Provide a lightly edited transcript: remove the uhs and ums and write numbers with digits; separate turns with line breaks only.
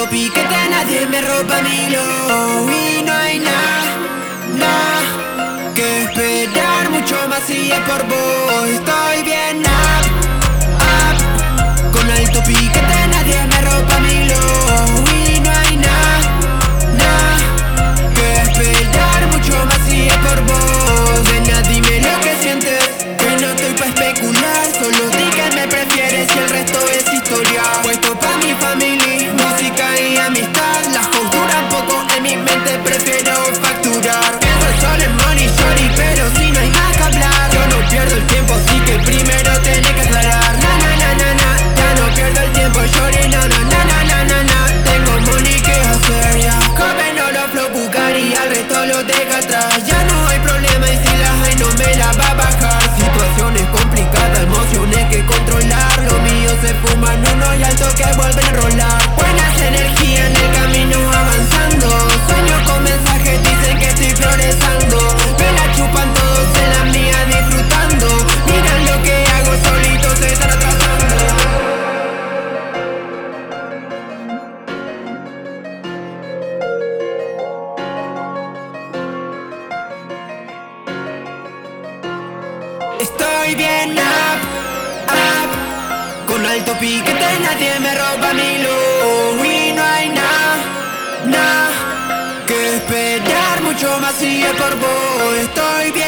piquete nadie me roba mi glow. Y no hay nada que esperar, mucho más si es por vos. Estoy bien up, con alto piquete nadie me roba mi glow. Y no hay nada que esperar, mucho más si es por vos. Nena, dime lo que sientes, que no estoy pa' especular. Solo di que me prefieres y el resto es historia. Puesto pa' mi familia, música y amistad. Las conjuran poco en mi mente, prefiero facturar. Pienso solo en money, shorty, pero si no hay más que hablar. Yo no pierdo el tiempo, así que primero tenés que aclarar. Ya no pierdo el tiempo, shorty, tengo money que hacer, ya. Joven oro, flow, Bugatti, al resto lo deja atrás. Ya no hay problema y si las hay no me la va a bajar. Situaciones complicadas, emociones que controlar. Lo mío se fuman uno y alto que vuelven a rolar. Buenas energías en el camino avanzando. Sueños con mensajes, dicen que estoy progresando. Me la chupan todos en la mía disfrutando. Miran lo que hago, solito se están atrasando. Estoy bien up, con alto piquete nadie me roba mi luz. Y no hay nada que esperar, mucho más si es por vos. Estoy bien